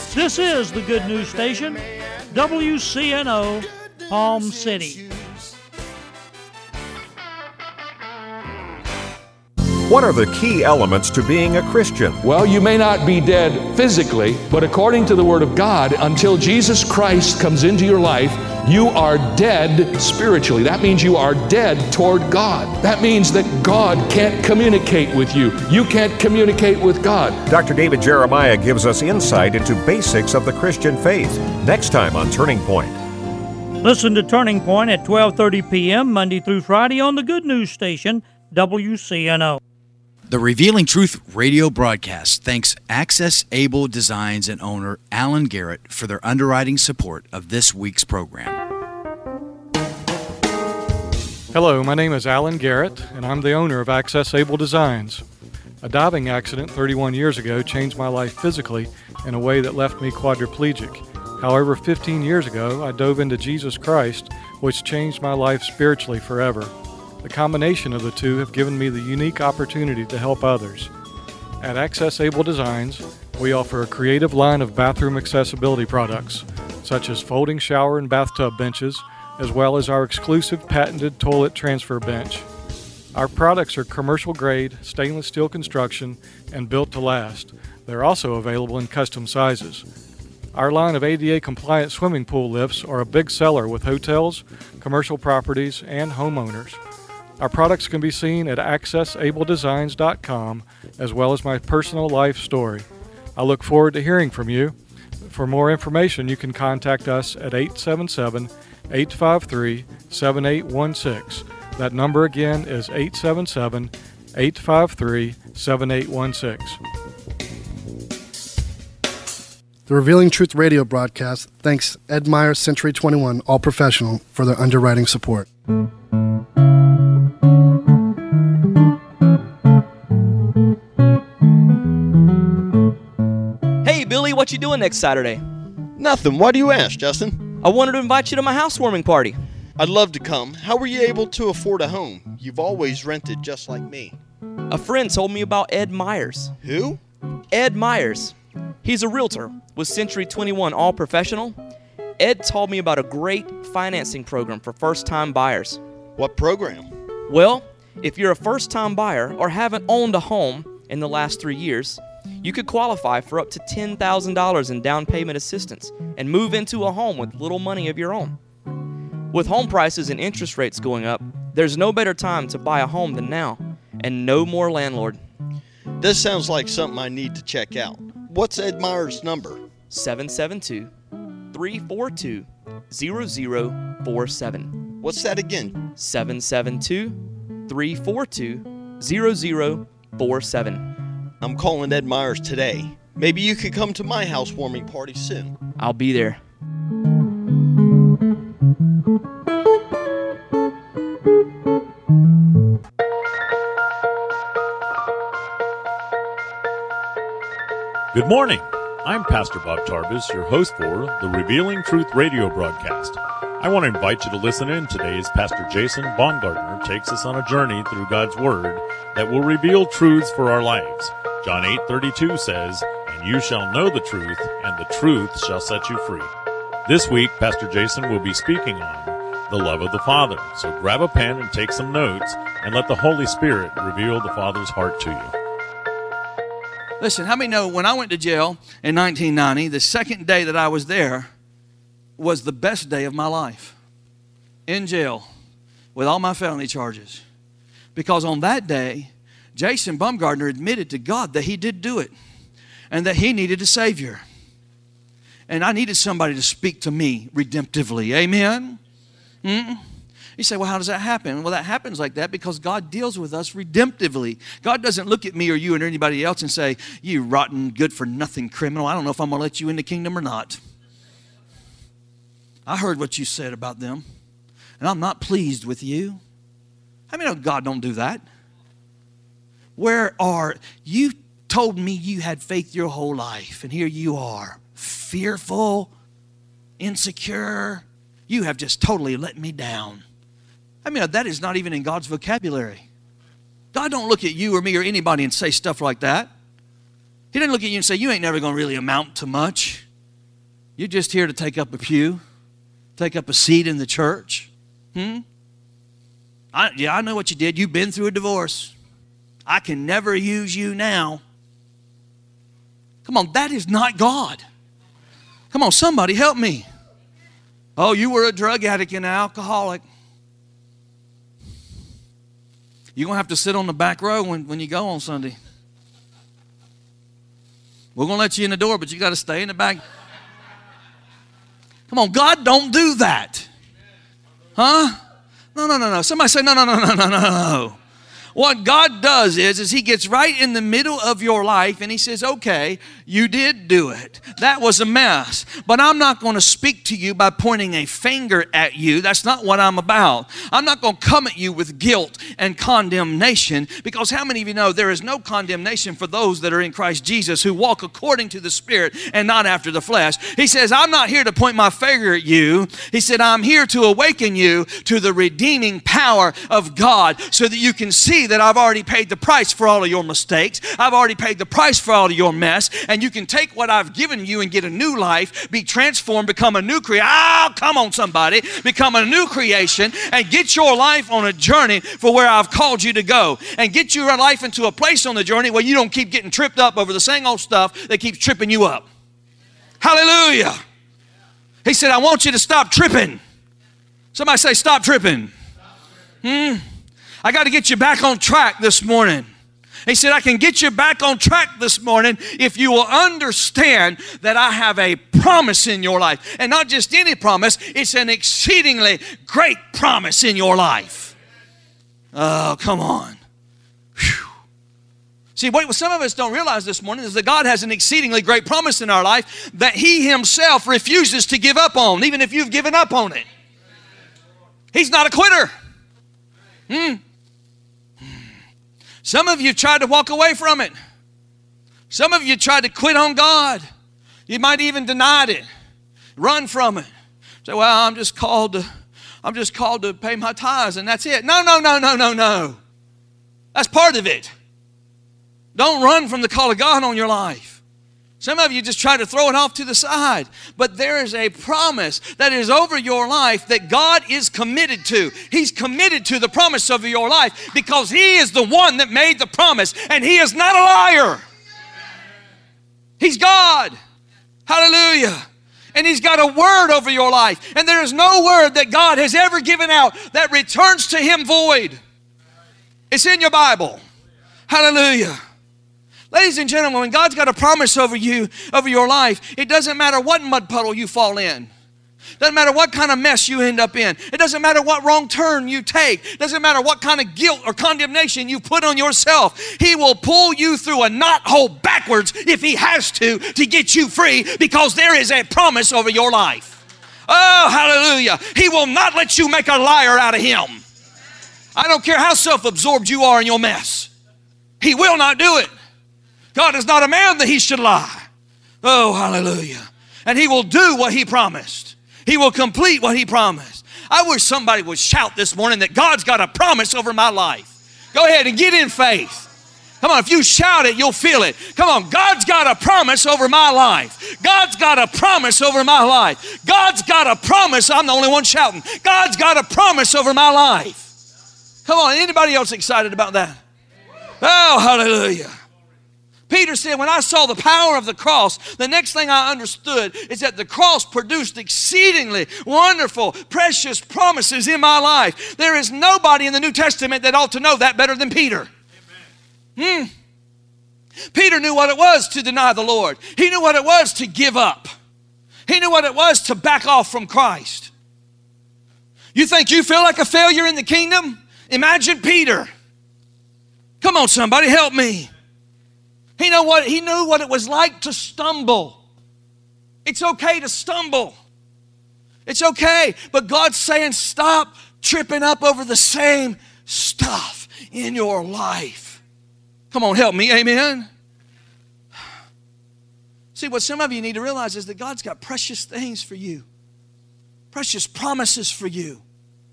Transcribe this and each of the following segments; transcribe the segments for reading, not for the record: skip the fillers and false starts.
This is the Good News Station, WCNO, Palm City. What are the key elements to being a Christian? Well, you may not be dead physically, but according to the Word of God, until Jesus Christ comes into your life, you are dead spiritually. That means you are dead toward God. That means that God can't communicate with you. You can't communicate with God. Dr. David Jeremiah gives us insight into basics of the Christian faith. Next time on Turning Point. Listen to Turning Point at 12:30 p.m. Monday through Friday on the Good News Station, WCNO. The Revealing Truth radio broadcast thanks Access Able Designs and owner Alan Garrett for their underwriting support of this week's program. Hello, my name is Alan Garrett, and I'm the owner of Access Able Designs. A diving accident 31 years ago changed my life physically in a way that left me quadriplegic. However, 15 years ago, I dove into Jesus Christ, which changed my life spiritually forever. The combination of the two have given me the unique opportunity to help others. At Access Able Designs, we offer a creative line of bathroom accessibility products, such as folding shower and bathtub benches, as well as our exclusive patented toilet transfer bench. Our products are commercial-grade, stainless steel construction, and built to last. They're also available in custom sizes. Our line of ADA-compliant swimming pool lifts are a big seller with hotels, commercial properties, and homeowners. Our products can be seen at accessabledesigns.com, as well as my personal life story. I look forward to hearing from you. For more information, you can contact us at 877-853-7816. That number again is 877-853-7816. The Revealing Truth radio broadcast thanks Ed Meyer Century 21 All Professional for their underwriting support. Hey, Billy, what you doing next Saturday? Nothing. Why do you ask, Justin? I wanted to invite you to my housewarming party. I'd love to come. How were you able to afford a home? You've always rented just like me. A friend told me about Ed Myers. Who? Ed Myers. He's a realtor with Century 21 All Professional. Ed told me about a great financing program for first-time buyers. What program? Well, if you're a first-time buyer or haven't owned a home in the last 3 years, you could qualify for up to $10,000 in down payment assistance and move into a home with little money of your own. With home prices and interest rates going up, there's no better time to buy a home than now, and no more landlord. This sounds like something I need to check out. What's Ed Myers' number? 772-342-0047. What's that again? 772-342-0047. I'm calling Ed Myers today. Maybe you could come to my housewarming party soon. I'll be there. Good morning. I'm Pastor Bob Tarbus, your host for the Revealing Truth radio broadcast. I want to invite you to listen in today as Pastor Jason Baumgartner takes us on a journey through God's Word that will reveal truths for our lives. John 8:32 says, "And you shall know the truth, and the truth shall set you free." This week, Pastor Jason will be speaking on the love of the Father. So grab a pen and take some notes, and let the Holy Spirit reveal the Father's heart to you. Listen, how many know when I went to jail in 1990, the second day that I was there was the best day of my life? In jail with all my felony charges. Because on that day, Jason Baumgartner admitted to God that he did do it and that he needed a Savior. And I needed somebody to speak to me redemptively. Amen? You say, well, how does that happen? Well, that happens like that because God deals with us redemptively. God doesn't look at me or you or anybody else and say, you rotten, good-for-nothing criminal, I don't know if I'm going to let you in the kingdom or not. I heard what you said about them, and I'm not pleased with you. How many know God don't do that? You told me you had faith your whole life, and here you are, fearful, insecure. You have just totally let me down. I mean, that is not even in God's vocabulary. God don't look at you or me or anybody and say stuff like that. He doesn't look at you and say, you ain't never going to really amount to much. You're just here to take up a pew, take up a seat in the church. I know what you did. You've been through a divorce. I can never use you now. Come on, that is not God. Come on, somebody help me. Oh, you were a drug addict and an alcoholic. You're going to have to sit on the back row when you go on Sunday. We're going to let you in the door, but you got to stay in the back. Come on, God don't do that. Huh? No. Somebody say, no. What God does is He gets right in the middle of your life and He says, okay, you did do it. That was a mess. But I'm not going to speak to you by pointing a finger at you. That's not what I'm about. I'm not going to come at you with guilt and condemnation, because how many of you know there is no condemnation for those that are in Christ Jesus who walk according to the Spirit and not after the flesh. He says, I'm not here to point my finger at you. He said, I'm here to awaken you to the redeeming power of God so that you can see that I've already paid the price for all of your mistakes. I've already paid the price for all of your mess. And you can take what I've given you and get a new life, be transformed, become a new creation. Oh, come on, somebody. Become a new creation and get your life on a journey for where I've called you to go. And get your life into a place on the journey where you don't keep getting tripped up over the same old stuff that keeps tripping you up. Hallelujah. He said, I want you to stop tripping. Somebody say, stop tripping. I got to get you back on track this morning. He said, I can get you back on track this morning if you will understand that I have a promise in your life. And not just any promise, it's an exceedingly great promise in your life. Oh, come on. Whew. See, what some of us don't realize this morning is that God has an exceedingly great promise in our life that He Himself refuses to give up on, even if you've given up on it. He's not a quitter. Some of you tried to walk away from it. Some of you tried to quit on God. You might even denied it. Run from it. Say, well, I'm just called to pay my tithes and that's it. No. That's part of it. Don't run from the call of God on your life. Some of you just try to throw it off to the side. But there is a promise that is over your life that God is committed to. He's committed to the promise of your life because He is the one that made the promise, and He is not a liar. He's God. Hallelujah. And He's got a word over your life. And there is no word that God has ever given out that returns to Him void. It's in your Bible. Hallelujah. Ladies and gentlemen, when God's got a promise over you, over your life, it doesn't matter what mud puddle you fall in. It doesn't matter what kind of mess you end up in. It doesn't matter what wrong turn you take. It doesn't matter what kind of guilt or condemnation you put on yourself. He will pull you through a knothole backwards if He has to get you free, because there is a promise over your life. Oh, hallelujah. He will not let you make a liar out of Him. I don't care how self-absorbed you are in your mess. He will not do it. God is not a man that He should lie. Oh, hallelujah. And He will do what He promised. He will complete what He promised. I wish somebody would shout this morning that God's got a promise over my life. Go ahead and get in faith. Come on, if you shout it, you'll feel it. Come on, God's got a promise over my life. God's got a promise over my life. God's got a promise. I'm the only one shouting. God's got a promise over my life. Come on, anybody else excited about that? Oh, hallelujah. Peter said, when I saw the power of the cross, the next thing I understood is that the cross produced exceedingly wonderful, precious promises in my life. There is nobody in the New Testament that ought to know that better than Peter. Peter knew what it was to deny the Lord. He knew what it was to give up. He knew what it was to back off from Christ. You think you feel like a failure in the kingdom? Imagine Peter. Come on, somebody, help me. He knew what it was like to stumble. It's okay to stumble. It's okay. But God's saying, stop tripping up over the same stuff in your life. Come on, help me. Amen. See, what some of you need to realize is that God's got precious things for you. Precious promises for you.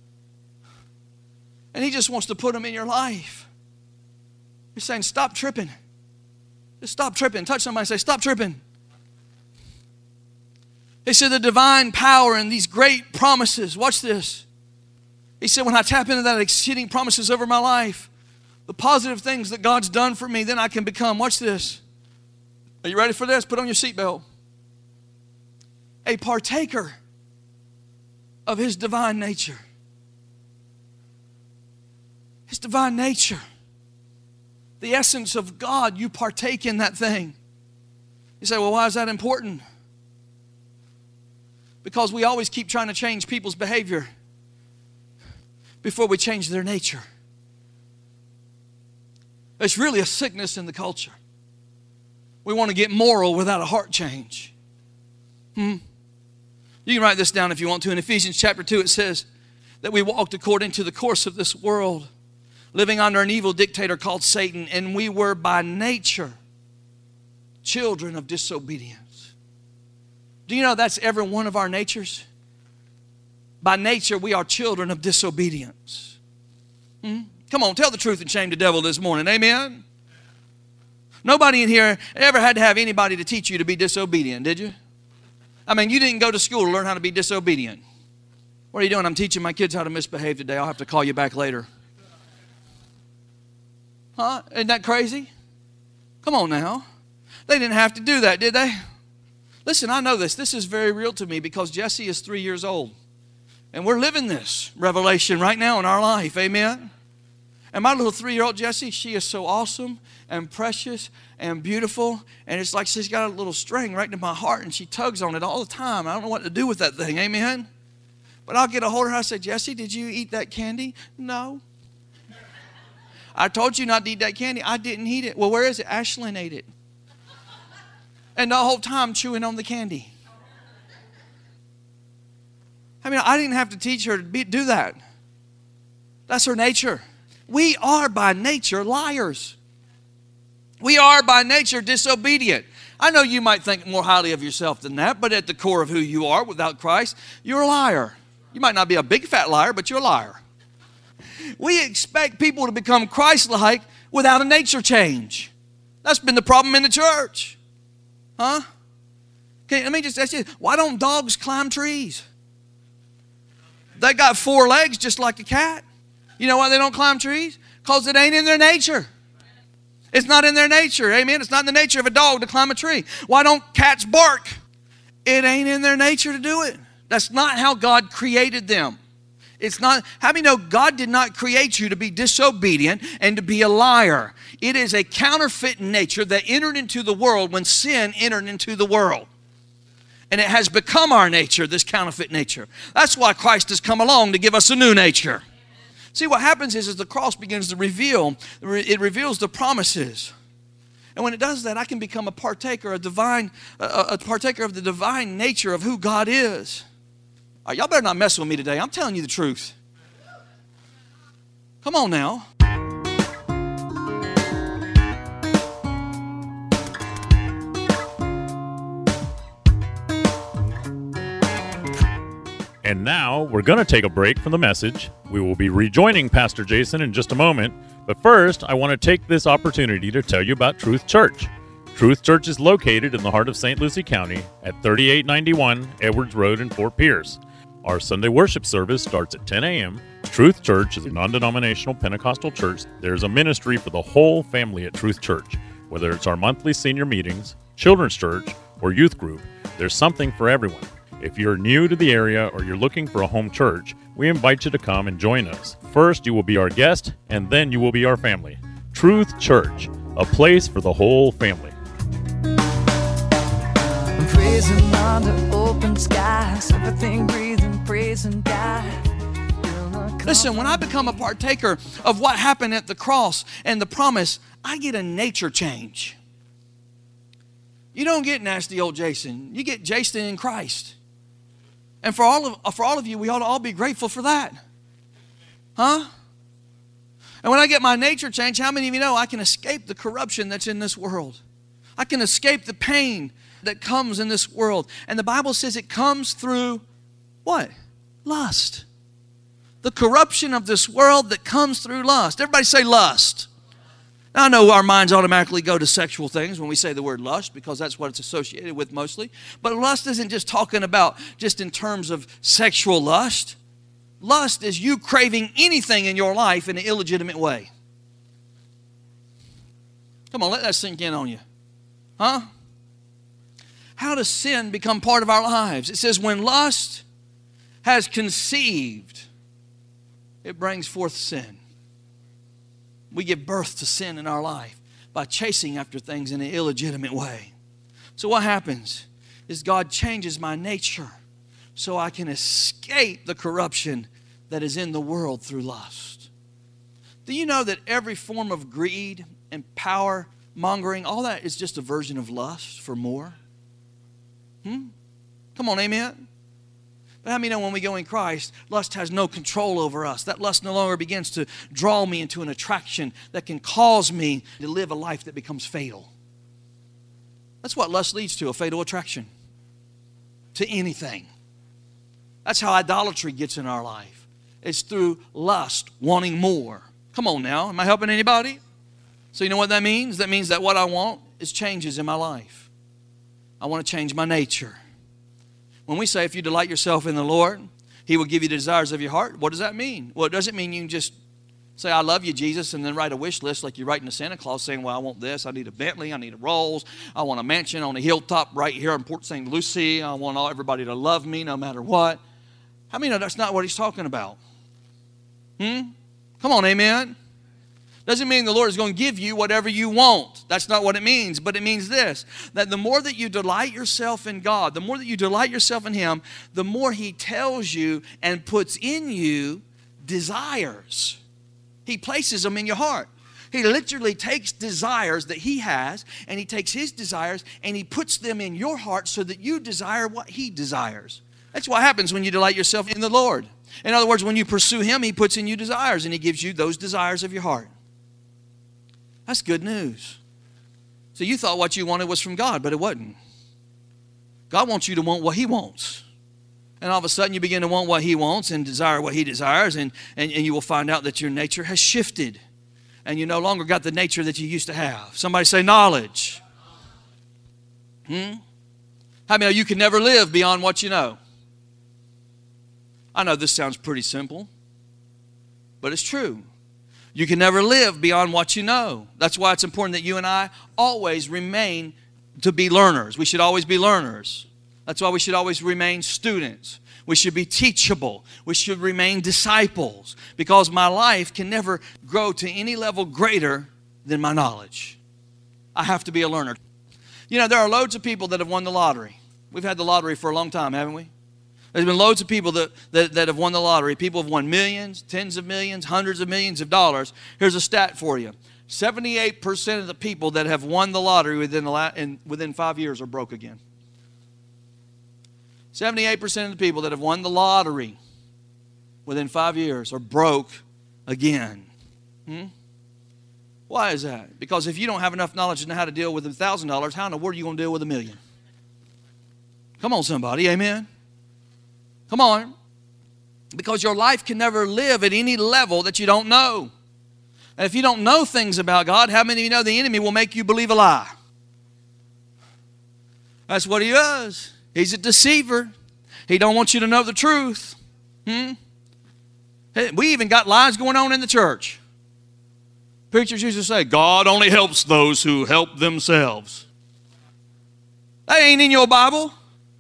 And He just wants to put them in your life. He's saying, stop tripping. Just stop tripping. Touch somebody and say, stop tripping. He said the divine power and these great promises. Watch this. He said when I tap into that exceeding promises over my life, the positive things that God's done for me, then I can become, watch this. Are you ready for this? Put on your seatbelt. A partaker of His divine nature. His divine nature. The essence of God, you partake in that thing. You say, well, why is that important? Because we always keep trying to change people's behavior before we change their nature. There's really a sickness in the culture. We want to get moral without a heart change. You can write this down if you want to. In Ephesians chapter 2, it says that we walked according to the course of this world, living under an evil dictator called Satan, and we were by nature children of disobedience. Do you know that's every one of our natures? By nature, we are children of disobedience. Come on, tell the truth and shame the devil this morning. Amen? Nobody in here ever had to have anybody to teach you to be disobedient, did you? I mean, you didn't go to school to learn how to be disobedient. What are you doing? I'm teaching my kids how to misbehave today. I'll have to call you back later. Huh? Isn't that crazy? Come on now. They didn't have to do that, did they? Listen, I know this. This is very real to me because Jesse is 3 years old. And we're living this revelation right now in our life. Amen? And my little 3-year-old Jessie, she is so awesome and precious and beautiful. And it's like she's got a little string right into my heart and she tugs on it all the time. I don't know what to do with that thing. Amen? But I'll get a hold of her. I say, Jessie, did you eat that candy? No. I told you not to eat that candy. I didn't eat it. Well, where is it? Ashlyn ate it. And the whole time chewing on the candy. I mean, I didn't have to teach her to do that. That's her nature. We are by nature liars. We are by nature disobedient. I know you might think more highly of yourself than that, but at the core of who you are without Christ, you're a liar. You might not be a big fat liar, but you're a liar. We expect people to become Christ-like without a nature change. That's been the problem in the church. Huh? Okay, let me just ask you, why don't dogs climb trees? They got 4 legs just like a cat. You know why they don't climb trees? Because it ain't in their nature. It's not in their nature, amen? It's not in the nature of a dog to climb a tree. Why don't cats bark? It ain't in their nature to do it. That's not how God created them. It's not. How many know God did not create you to be disobedient and to be a liar? It is a counterfeit nature that entered into the world when sin entered into the world. And it has become our nature, this counterfeit nature. That's why Christ has come along to give us a new nature. See, what happens is the cross begins to reveal, it reveals the promises. And when it does that, I can become a partaker, a partaker of the divine nature of who God is. Y'all better not mess with me today. I'm telling you the truth. Come on now. And now we're going to take a break from the message. We will be rejoining Pastor Jason in just a moment. But first, I want to take this opportunity to tell you about Truth Church. Truth Church is located in the heart of St. Lucie County at 3891 Edwards Road in Fort Pierce. Our Sunday worship service starts at 10 a.m. Truth Church is a non-denominational Pentecostal church. There's a ministry for the whole family at Truth Church. Whether it's our monthly senior meetings, children's church, or youth group, there's something for everyone. If you're new to the area or you're looking for a home church, we invite you to come and join us. First, you will be our guest, and then you will be our family. Truth Church, a place for the whole family. Praising under open skies, everything breathing, praising God. Listen, when I become a partaker of what happened at the cross and the promise, I get a nature change. You don't get nasty old Jason. You get Jason in Christ. And for all of you, we ought to all be grateful for that. Huh? And when I get my nature change, how many of you know I can escape the corruption that's in this world? I can escape the pain that comes in this world. And the Bible says it comes through what? Lust. The corruption of this world that comes through lust. Everybody say lust. Now, I know our minds automatically go to sexual things when we say the word lust, because that's what it's associated with mostly. But lust isn't just talking about just in terms of sexual lust. Lust is you craving anything in your life in an illegitimate way. Come on, let that sink in on you. Huh? How does sin become part of our lives? It says when lust has conceived, it brings forth sin. We give birth to sin in our life by chasing after things in an illegitimate way. So what happens is God changes my nature so I can escape the corruption that is in the world through lust. Do you know that every form of greed and power mongering, all that is just a version of lust for more? Come on, amen? But how many know when we go in Christ, lust has no control over us? That lust no longer begins to draw me into an attraction that can cause me to live a life that becomes fatal. That's what lust leads to, a fatal attraction to anything. That's how idolatry gets in our life. It's through lust, wanting more. Come on now, am I helping anybody? So you know what that means? That means that what I want is changes in my life. I want to change my nature. When we say if you delight yourself in the Lord, He will give you the desires of your heart, what does that mean? Well, it doesn't mean you can just say, I love you, Jesus, and then write a wish list like you're writing to Santa Claus saying, well, I want this, I need a Bentley, I need a Rolls, I want a mansion on a hilltop right here in Port St. Lucie, I want everybody to love me no matter what. How many know that's not what He's talking about? Come on, amen? Doesn't mean the Lord is going to give you whatever you want. That's not what it means. But it means this, that the more that you delight yourself in God, the more that you delight yourself in Him, the more He tells you and puts in you desires. He places them in your heart. He literally takes desires that He has, and He takes His desires, and He puts them in your heart so that you desire what He desires. That's what happens when you delight yourself in the Lord. In other words, when you pursue Him, He puts in you desires, and He gives you those desires of your heart. That's good news. So you thought what you wanted was from God, but it wasn't. God wants you to want what He wants. And all of a sudden you begin to want what He wants and desire what He desires, and you will find out that your nature has shifted. And you no longer got the nature that you used to have. Somebody say knowledge. How many know you can never live beyond what you know? I know this sounds pretty simple, but it's true. You can never live beyond what you know. That's why it's important that you and I always remain to be learners. We should always be learners. That's why we should always remain students. We should be teachable. We should remain disciples, because my life can never grow to any level greater than my knowledge. I have to be a learner. You know, there are loads of people that have won the lottery. We've had the lottery for a long time, haven't we? There's been loads of people that have won the lottery. People have won millions, tens of millions, hundreds of millions of dollars. Here's a stat for you. 78% of the people that have won the lottery within 5 years are broke again. 78% of the people that have won the lottery within 5 years are broke again. Why is that? Because if you don't have enough knowledge to know how to deal with $1,000, how in the world are you going to deal with $1 million? Come on, somebody. Amen. Come on. Because your life can never live at any level that you don't know. And if you don't know things about God, how many of you know the enemy will make you believe a lie? That's what he does. He's a deceiver. He don't want you to know the truth. We even got lies going on in the church. Preachers used to say, God only helps those who help themselves. That ain't in your Bible.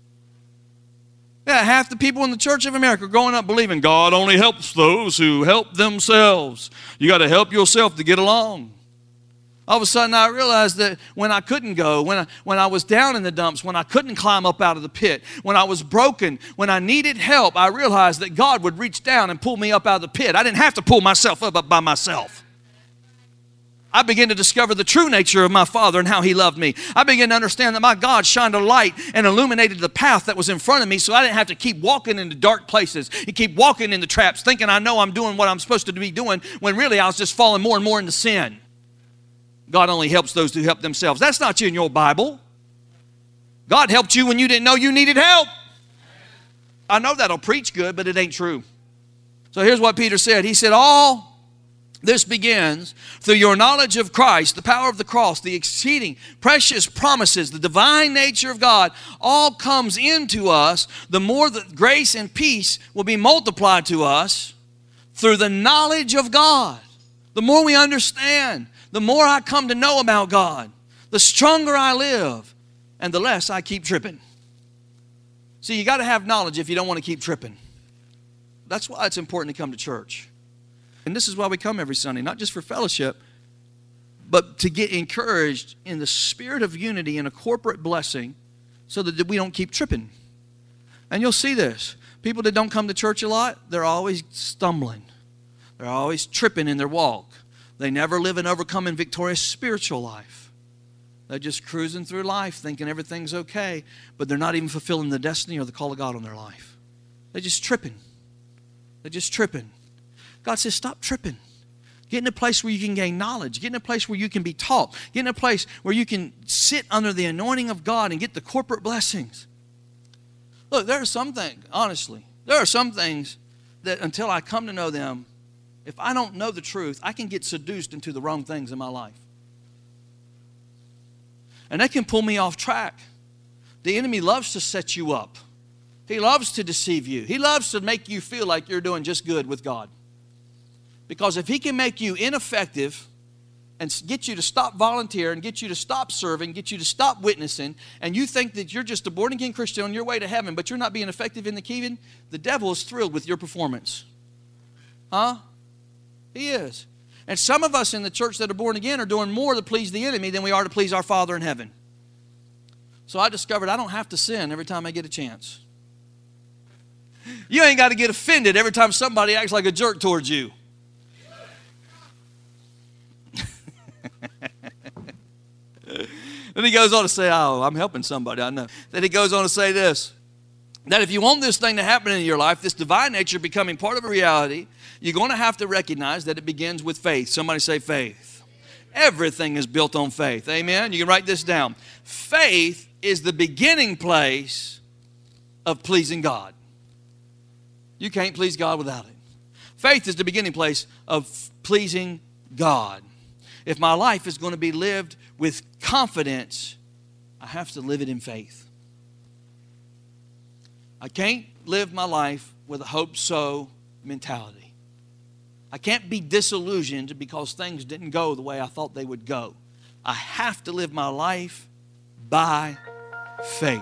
Yeah, half the people in the Church of America are growing up believing God only helps those who help themselves. You got to help yourself to get along. All of a sudden I realized that when I couldn't go, when I was down in the dumps, when I couldn't climb up out of the pit, when I was broken, when I needed help, I realized that God would reach down and pull me up out of the pit. I didn't have to pull myself up by myself. I began to discover the true nature of my Father and how He loved me. I began to understand that my God shined a light and illuminated the path that was in front of me, so I didn't have to keep walking into dark places and keep walking into traps thinking I know I'm doing what I'm supposed to be doing, when really I was just falling more and more into sin. God only helps those who help themselves. That's not in your Bible. God helped you when you didn't know you needed help. I know that'll preach good, but it ain't true. So here's what Peter said. He said, all This begins through your knowledge of Christ, the power of the cross, the exceeding precious promises, the divine nature of God, all comes into us. The more that grace and peace will be multiplied to us through the knowledge of God. The more we understand, the more I come to know about God, the stronger I live, and the less I keep tripping. See, you got to have knowledge if you don't want to keep tripping. That's why it's important to come to church. And this is why we come every Sunday, not just for fellowship, but to get encouraged in the spirit of unity and a corporate blessing so that we don't keep tripping. And you'll see this. People that don't come to church a lot, they're always stumbling. They're always tripping in their walk. They never live an overcoming, victorious spiritual life. They're just cruising through life thinking everything's okay, but they're not even fulfilling the destiny or the call of God on their life. They're just tripping. They're just tripping. God says, stop tripping. Get in a place where you can gain knowledge. Get in a place where you can be taught. Get in a place where you can sit under the anointing of God and get the corporate blessings. Look, there are some things, honestly, there are some things that until I come to know them, if I don't know the truth, I can get seduced into the wrong things in my life. And that can pull me off track. The enemy loves to set you up. He loves to deceive you. He loves to make you feel like you're doing just good with God. Because if he can make you ineffective and get you to stop volunteering, get you to stop serving, get you to stop witnessing, and you think that you're just a born-again Christian on your way to heaven, but you're not being effective in the kingdom, the devil is thrilled with your performance. Huh? He is. And some of us in the church that are born again are doing more to please the enemy than we are to please our Father in heaven. So I discovered I don't have to sin every time I get a chance. You ain't got to get offended every time somebody acts like a jerk towards you. Then he goes on to say, oh, I'm helping somebody, I know. Then he goes on to say this, that if you want this thing to happen in your life, this divine nature becoming part of a reality, you're going to have to recognize that it begins with faith. Somebody say faith. Everything is built on faith. Amen? You can write this down. Faith is the beginning place of pleasing God. You can't please God without it. Faith is the beginning place of pleasing God. If my life is going to be lived with confidence, I have to live it in faith. I can't live my life with a hope-so mentality. I can't be disillusioned because things didn't go the way I thought they would go. I have to live my life by faith.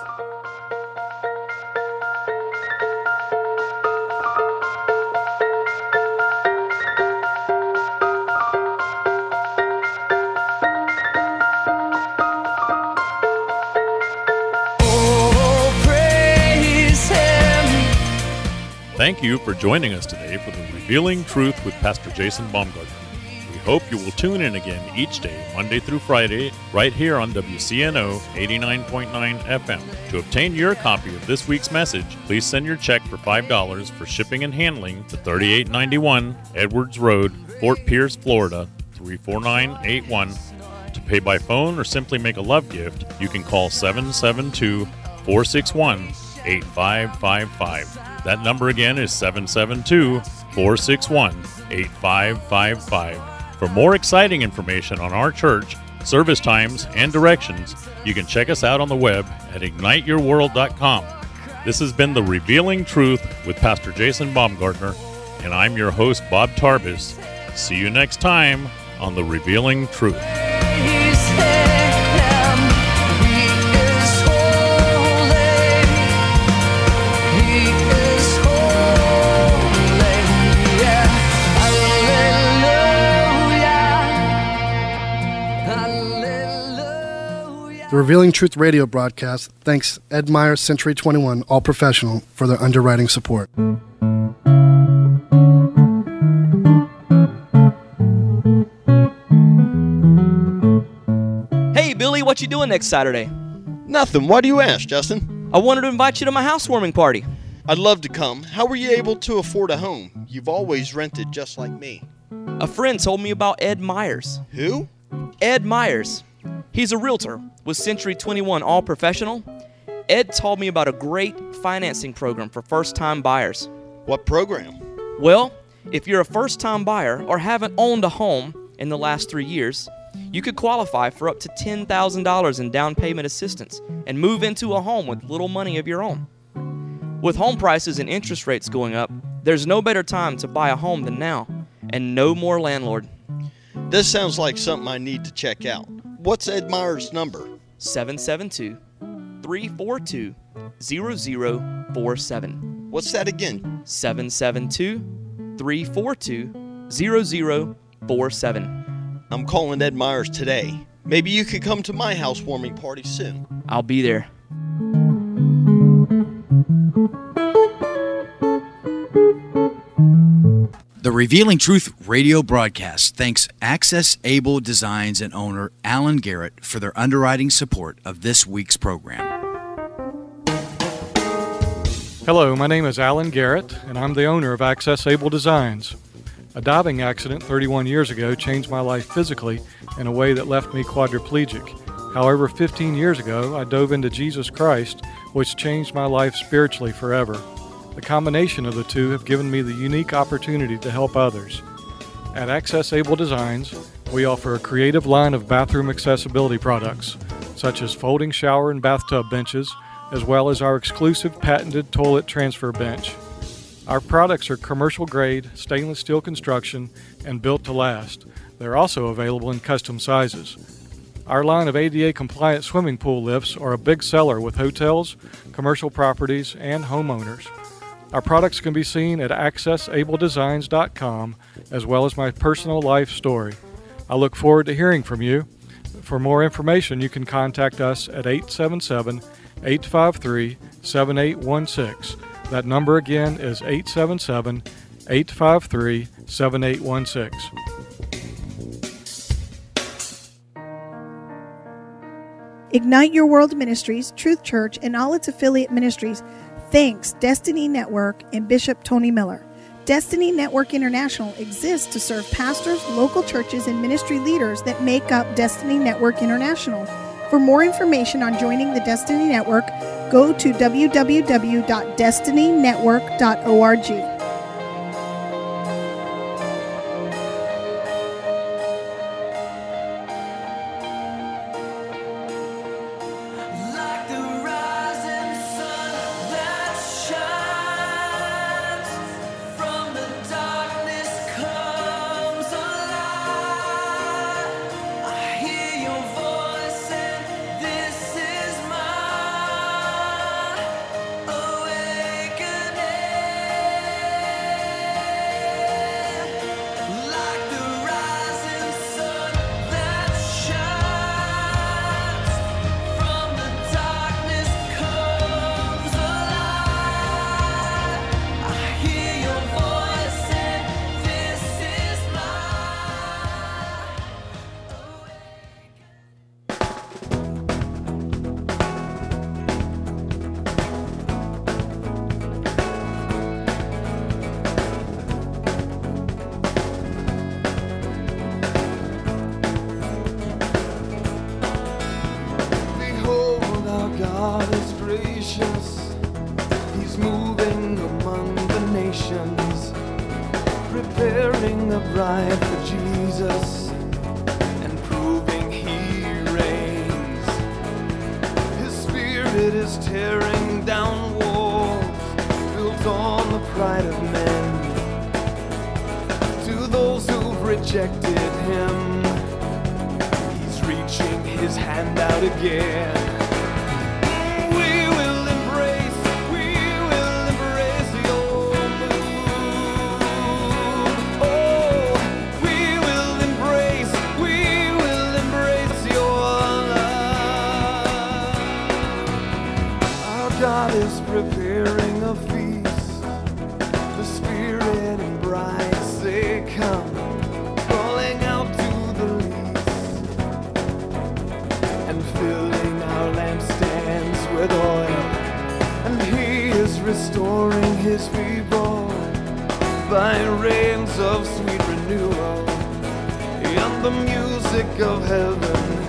Thank you for joining us today for the Revealing Truth with Pastor Jason Baumgartner. We hope you will tune in again each day, Monday through Friday, right here on WCNO 89.9 FM. To obtain your copy of this week's message, please send your check for $5 for shipping and handling to 3891 Edwards Road, Fort Pierce, Florida, 34981. To pay by phone or simply make a love gift, you can call 772-461-8555. That number again is 772-461-8555. For more exciting information on our church, service times, and directions, you can check us out on the web at igniteyourworld.com. This has been The Revealing Truth with Pastor Jason Baumgartner, and I'm your host, Bob Tarbis. See you next time on The Revealing Truth. The Revealing Truth radio broadcast thanks Ed Meyer, Century 21, All Professional, for their underwriting support. Hey, Billy, what you doing next Saturday? Nothing. Why do you ask, Justin? I wanted to invite you to my housewarming party. I'd love to come. How were you able to afford a home? You've always rented just like me. A friend told me about Ed Myers. Who? Ed Myers. He's a realtor with Century 21 All Professional. Ed told me about a great financing program for first-time buyers. What program? Well, If you're a first-time buyer or haven't owned a home in the last 3 years, you could qualify for up to $10,000 in down payment assistance and move into a home with little money of your own. With home prices and interest rates going up, there's no better time to buy a home than now, and no more landlord. This sounds like something I need to check out. What's Ed Meyer's number? 772-342-0047. What's that again? 772-342-0047. I'm calling Ed Myers today. Maybe you could come to my housewarming party soon. I'll be there. The Revealing Truth radio broadcast thanks Access Able Designs and owner Alan Garrett for their underwriting support of this week's program. Hello, my name is Alan Garrett, and I'm the owner of Access Able Designs. A diving accident 31 years ago changed my life physically in a way that left me quadriplegic. However, 15 years ago, I dove into Jesus Christ, which changed my life spiritually forever. The combination of the two have given me the unique opportunity to help others. At Access Able Designs, we offer a creative line of bathroom accessibility products, such as folding shower and bathtub benches, as well as our exclusive patented toilet transfer bench. Our products are commercial grade, stainless steel construction, and built to last. They're also available in custom sizes. Our line of ADA compliant swimming pool lifts are a big seller with hotels, commercial properties, and homeowners. Our products can be seen at accessabledesigns.com, as well as my personal life story. I look forward to hearing from you. For more information, you can contact us at 877-853-7816. That number again is 877-853-7816. Ignite Your World Ministries, Truth Church, and all its affiliate ministries thanks Destiny Network and Bishop Tony Miller. Destiny Network International exists to serve pastors, local churches, and ministry leaders that make up Destiny Network International. For more information on joining the Destiny Network, go to www.destinynetwork.org. Of sweet renewal, and the music of heaven